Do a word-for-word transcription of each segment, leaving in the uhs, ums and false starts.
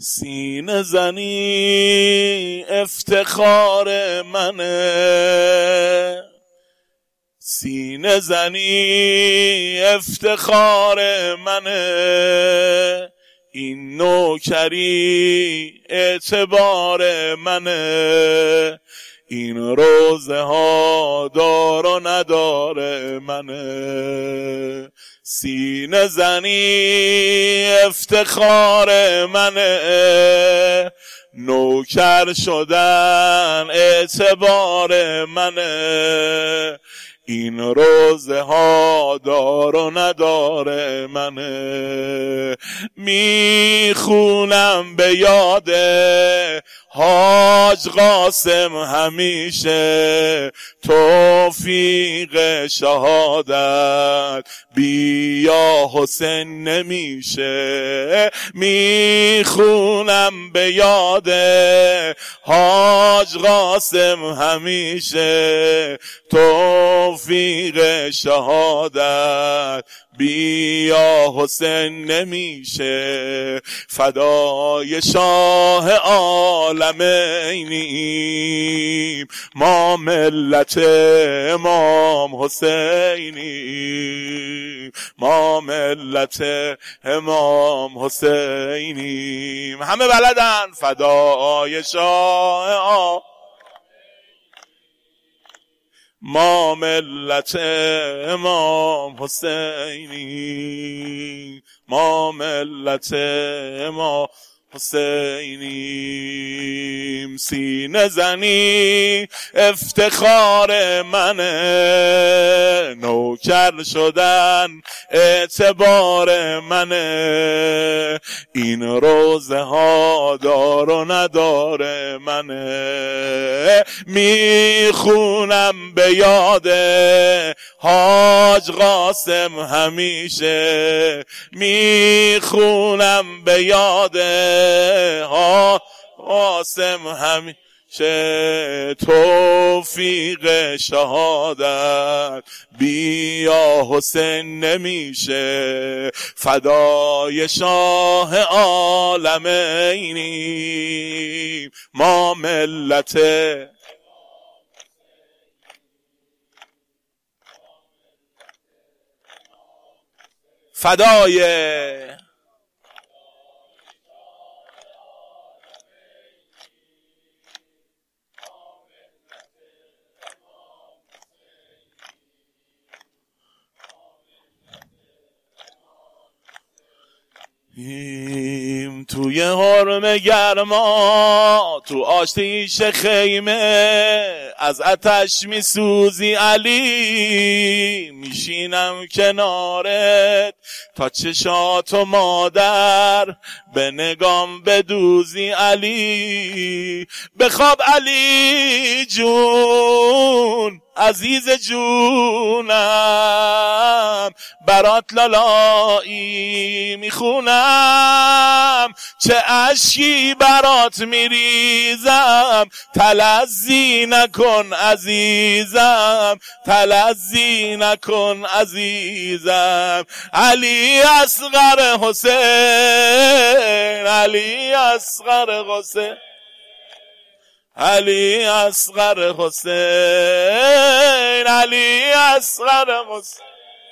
سینه زنی افتخار منه، سینه زنی افتخار منه، این نوکری اعتبار منه، این روزه ها دار و ندار منه. سینه زنی افتخار منه، نوکر شدن اعتبار منه، این روزه ها دار و ندار منه. میخونم به یاد حاج قاسم همیشه، توفیق شهادت بیا حسین نمیشه. میخونم به یاد حاج قاسم همیشه، توفیق شهادت بیا حسین نمیشه. فدای شاه عالمینیم، ما ملت امام حسینیم، ما ملت امام حسینیم. همه بلدن فدای شاه عالمینیم، ما ملت امام حسینی، ما ملت امام حسینیم. سینه زنی افتخار منه، نوکر شدن اعتبار منه، این روزه ها دار و ندار منه. میخونم به یاد حاج قاسم همیشه، میخونم به یاد ها قاسم همیشه، توفیق شهادت بیا حسین نمیشه. فدای شاه عالمینیم، ما ملت فدای ایم توی حرم گرما، تو آتیش خیمه از آتش میسوزی علی، میشینم کنارت تا چشاتو مادر به نگام بدوزی علی. بخواب علی جون عزیز جونم، برات لالایی میخونم، چه اشکی برات میریزم، تلذی نکن عزیزم، تلذی نکن عزیزم. علی اصغر حسین، علی اصغر حسین، علی اصغر حسین، علی اصغر حسین.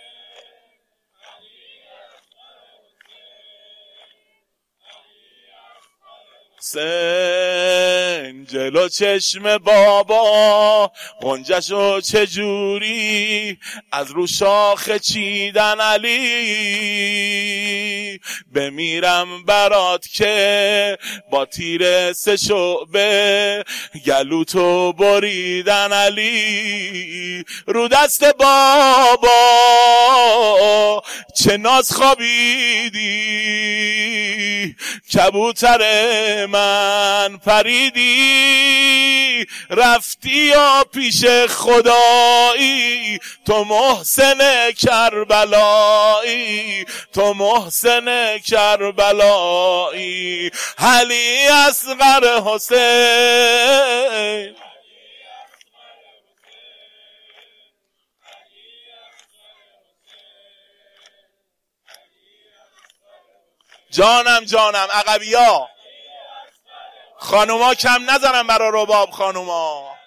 حسین جلو چشم بابا غنجشو چجوری از رو شاخ چیدن علی، بمیرم برات که با تیر سه شعبه گلوتو بریدن علی. رو دست بابا چه ناز خوابیدی، کبوتر من پریدی، رفتی یا پیش خدایی، تو محسن کربلایی، تو محسن کربلایی. علی اصغر حسین، جانم جانم عقبیا، خانوما کم نزنن برا رباب خانوما.